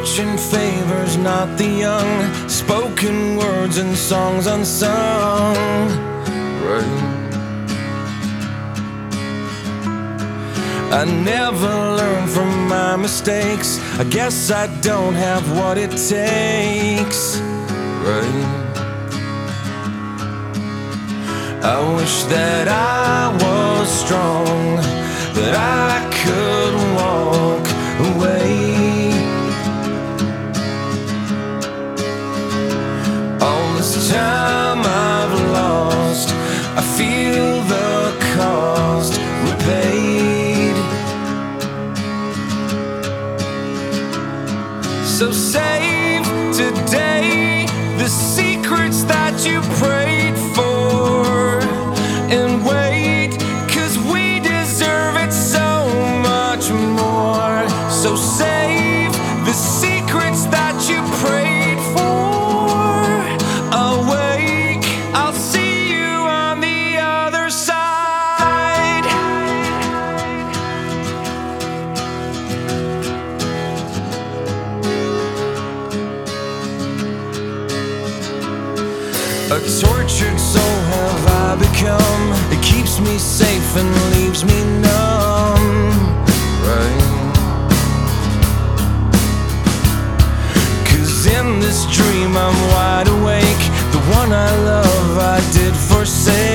fortune favors not the young, spoken words and songs unsung. Right. I never learn from my mistakes. I guess I don't have what it takes. Right. I wish that I was strong, that I could walk away. All this time I've lost, I feel the cost repaid. So save today the secrets that you prayed for, and wait, 'cause we deserve it so much more. So save the secrets that you prayed for. Awake, I'll see you on the other side. A tortured soul have I become. It keeps me safe and leaves me numb. Right. 'Cause in this dream I'm wide awake. The one I love I did forsake.